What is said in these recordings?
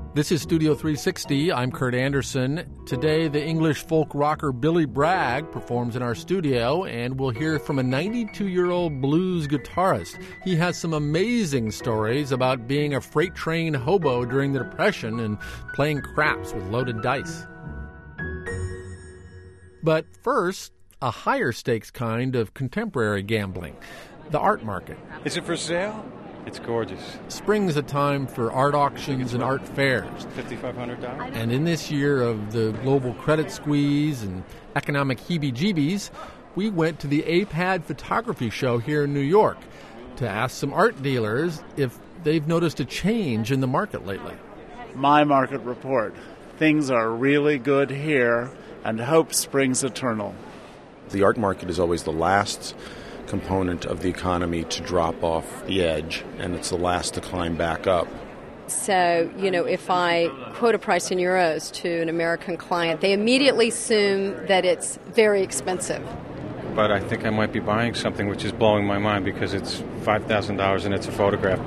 This is Studio 360. I'm Kurt Anderson. Today, the English folk rocker Billy Bragg performs in our studio, and we'll hear from a 92-year-old blues guitarist. He has some amazing stories about being a freight train hobo during the Depression and playing craps with loaded dice. But first, a higher stakes kind of contemporary gambling, the art market. Is it for sale? It's gorgeous. Spring's a time for art auctions and art fairs. $5,500. And in this year of the global credit squeeze and economic heebie-jeebies, we went to the APAD photography show here in New York to ask some art dealers if they've noticed a change in the market lately. My market report. Things are really good here, and hope springs eternal. The art market is always the last component of the economy to drop off the edge, and it's the last to climb back up. So, if I quote a price in euros to an American client, they immediately assume that it's very expensive. But I think I might be buying something which is blowing my mind because it's $5,000 and it's a photograph.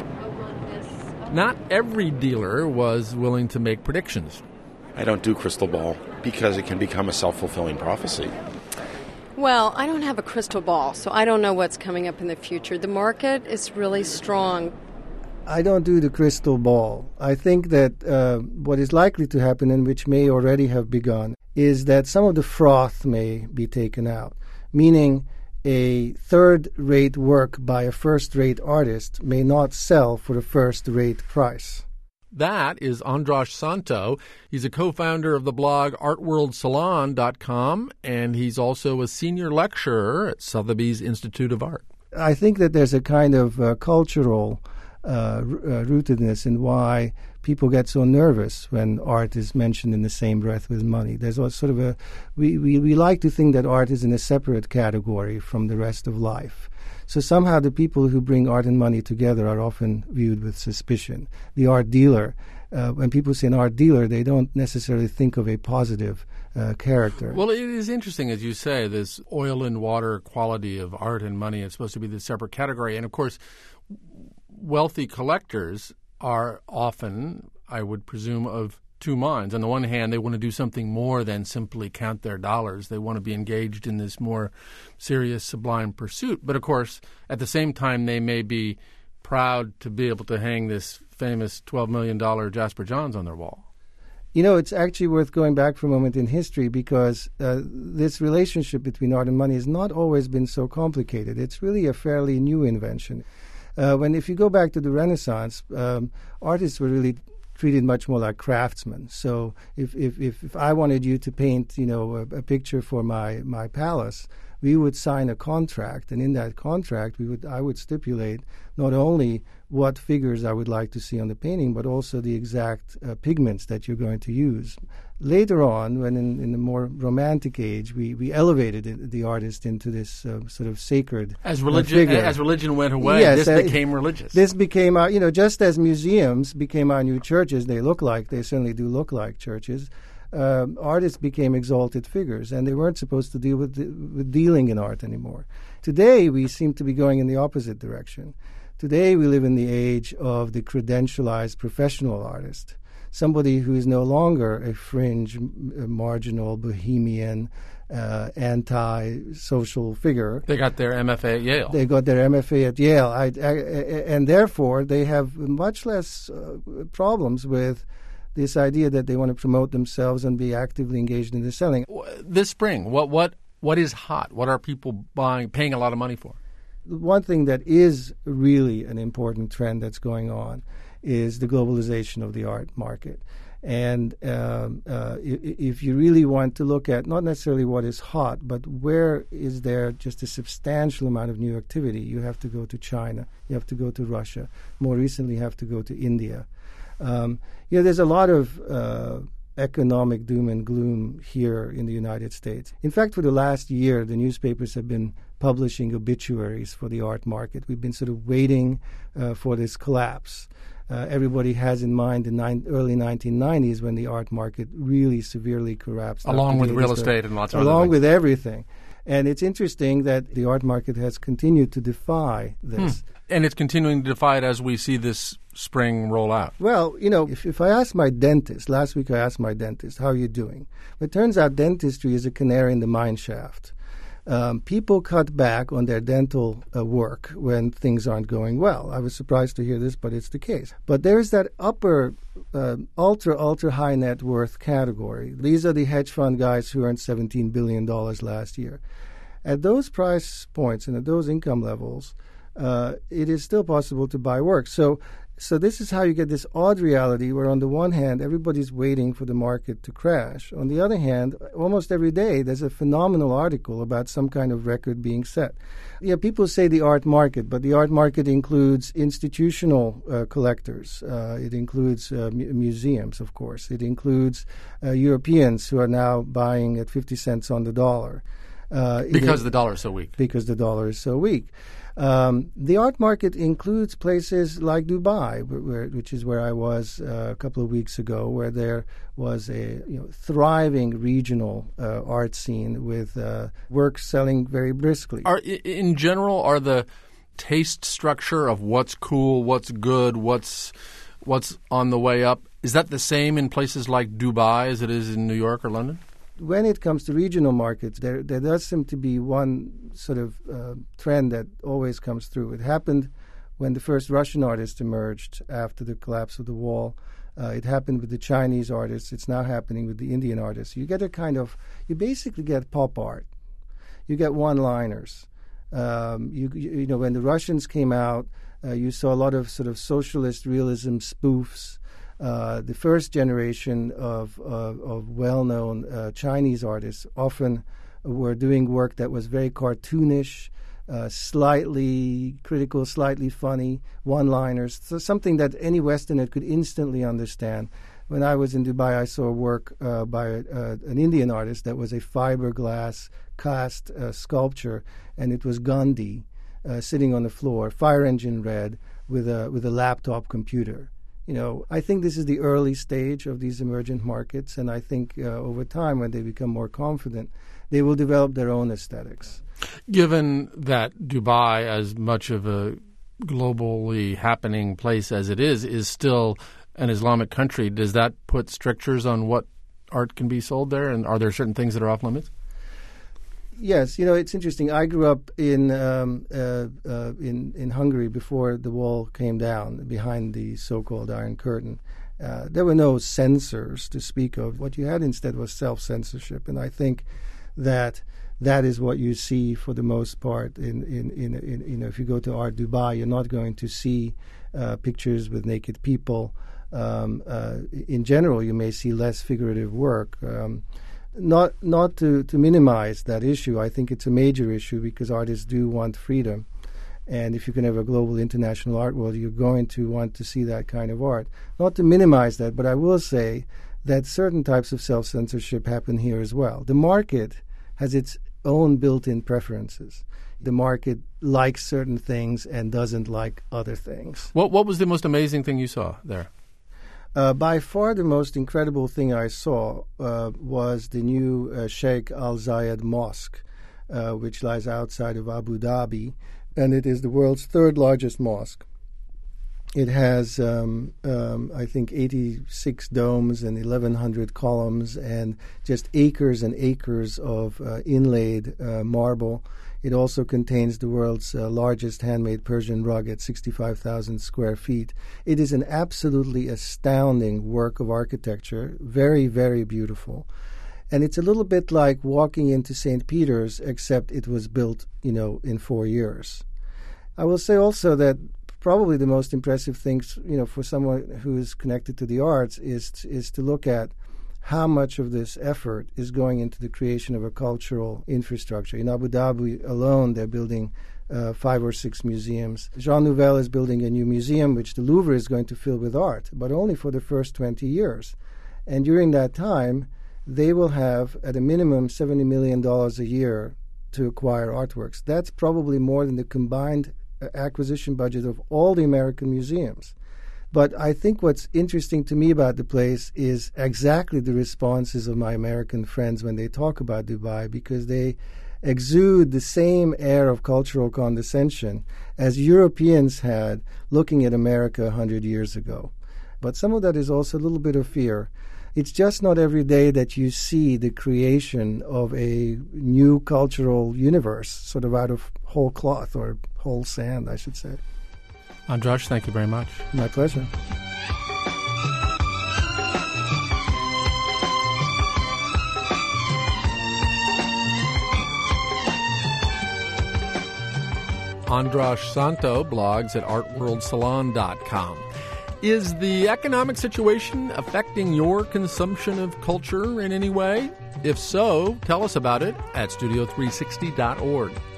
Not every dealer was willing to make predictions. I don't do crystal ball because it can become a self-fulfilling prophecy. Well, I don't have a crystal ball, so I don't know what's coming up in the future. The market is really strong. I don't do the crystal ball. I think that what is likely to happen, and which may already have begun, is that some of the froth may be taken out, meaning a third-rate work by a first-rate artist may not sell for a first-rate price. That is Andras Santo. He's a co-founder of the blog artworldsalon.com, and he's also a senior lecturer at Sotheby's Institute of Art. I think that there's a kind of cultural rootedness in why people get so nervous when art is mentioned in the same breath with money. There's sort of a we like to think that art is in a separate category from the rest of life. So somehow the people who bring art and money together are often viewed with suspicion. The art dealer, when people say an art dealer, they don't necessarily think of a positive character. Well, it is interesting, as you say, this oil and water quality of art and money is supposed to be this separate category. And, of course, wealthy collectors are often, I would presume, of two minds. On the one hand, they want to do something more than simply count their dollars. They want to be engaged in this more serious, sublime pursuit. But, of course, at the same time, they may be proud to be able to hang this famous $12 million Jasper Johns on their wall. It's actually worth going back for a moment in history because this relationship between art and money has not always been so complicated. It's really a fairly new invention. If you go back to the Renaissance, artists were really treated much more like craftsmen. So if I wanted you to paint, a picture for my palace, we would sign a contract, and in that contract I would stipulate not only what figures I would like to see on the painting, but also the exact pigments that you're going to use. Later on, when in the more romantic age, we elevated the artist into this sort of sacred figure. As religion went away, yes, this became religious. This became, just as museums became our new churches, they certainly do look like churches. Artists became exalted figures, and they weren't supposed to deal with dealing in art anymore. Today, we seem to be going in the opposite direction. Today, we live in the age of the credentialized professional artist, somebody who is no longer a fringe, marginal, bohemian, anti-social figure. They got their MFA at Yale. And therefore, they have much less problems with this idea that they want to promote themselves and be actively engaged in the selling. This spring, what is hot? What are people paying a lot of money for? One thing that is really an important trend that's going on is the globalization of the art market. And if you really want to look at not necessarily what is hot, but where is there just a substantial amount of new activity, you have to go to China, you have to go to Russia, more recently you have to go to India. There's a lot of economic doom and gloom here in the United States. In fact, for the last year, the newspapers have been publishing obituaries for the art market. We've been sort of waiting for this collapse. Everybody has in mind the early 1990s when the art market really severely collapsed. Along with real estate and lots of other things. Along with everything. And it's interesting that the art market has continued to defy this. And it's continuing to defy it as we see this spring roll out? Well, if I ask my dentist, last week I asked my dentist, how are you doing? It turns out dentistry is a canary in the mine shaft. People cut back on their dental work when things aren't going well. I was surprised to hear this, but it's the case. But there's that upper ultra high net worth category. These are the hedge fund guys who earned $17 billion last year. At those price points and at those income levels, it is still possible to buy work. So this is how you get this odd reality where on the one hand, everybody's waiting for the market to crash. On the other hand, almost every day, there's a phenomenal article about some kind of record being set. Yeah, people say the art market, but the art market includes institutional collectors. It includes museums, of course. It includes Europeans who are now buying at 50 cents on the dollar. Because the dollar is so weak. Because the dollar is so weak. The art market includes places like Dubai, which is where I was a couple of weeks ago, where there was a thriving regional art scene with work selling very briskly. In general, are the taste structure of what's cool, what's good, what's on the way up, is that the same in places like Dubai as it is in New York or London? When it comes to regional markets, there does seem to be one sort of trend that always comes through. It happened when the first Russian artists emerged after the collapse of the wall. It happened with the Chinese artists. It's now happening with the Indian artists. You basically get pop art. You get one-liners. When the Russians came out, you saw a lot of sort of socialist realism spoofs. The first generation of well-known Chinese artists often were doing work that was very cartoonish, slightly critical, slightly funny, one-liners, so something that any Westerner could instantly understand. When I was in Dubai, I saw work by an Indian artist that was a fiberglass cast sculpture, and it was Gandhi sitting on the floor, fire engine red, with a laptop computer. I think this is the early stage of these emergent markets, and I think over time, when they become more confident, they will develop their own aesthetics. Given that Dubai, as much of a globally happening place as it is still an Islamic country, does that put strictures on what art can be sold there, and are there certain things that are off limits? Yes, it's interesting. I grew up in Hungary before the wall came down, behind the so-called Iron Curtain. There were no censors to speak of. What you had instead was self-censorship, and I think that is what you see for the most part. If you go to Art Dubai, you're not going to see pictures with naked people. In general, you may see less figurative work. Not to minimize that issue. I think it's a major issue because artists do want freedom. And if you can have a global international art world, you're going to want to see that kind of art. Not to minimize that, but I will say that certain types of self-censorship happen here as well. The market has its own built-in preferences. The market likes certain things and doesn't like other things. What was the most amazing thing you saw there? By far the most incredible thing I saw was the new Sheikh Al Zayed Mosque, which lies outside of Abu Dhabi, and it is the world's third largest mosque. It has, I think, 86 domes and 1,100 columns and just acres and acres of inlaid marble. It also contains the world's largest handmade Persian rug at 65,000 square feet. It is an absolutely astounding work of architecture, very, very beautiful. And it's a little bit like walking into St. Peter's, except it was built, in 4 years. I will say also that probably the most impressive things, for someone who is connected to the arts is to look at how much of this effort is going into the creation of a cultural infrastructure. In Abu Dhabi alone, they're building 5 or 6 museums. Jean Nouvel is building a new museum, which the Louvre is going to fill with art, but only for the first 20 years. And during that time, they will have, at a minimum, $70 million a year to acquire artworks. That's probably more than the combined acquisition budget of all the American museums. But I think what's interesting to me about the place is exactly the responses of my American friends when they talk about Dubai, because they exude the same air of cultural condescension as Europeans had looking at America 100 years ago. But some of that is also a little bit of fear. It's just not every day that you see the creation of a new cultural universe, sort of out of whole cloth, or whole sand, I should say. Andras, thank you very much. My pleasure. Andras Santo blogs at artworldsalon.com. Is the economic situation affecting your consumption of culture in any way? If so, tell us about it at studio360.org.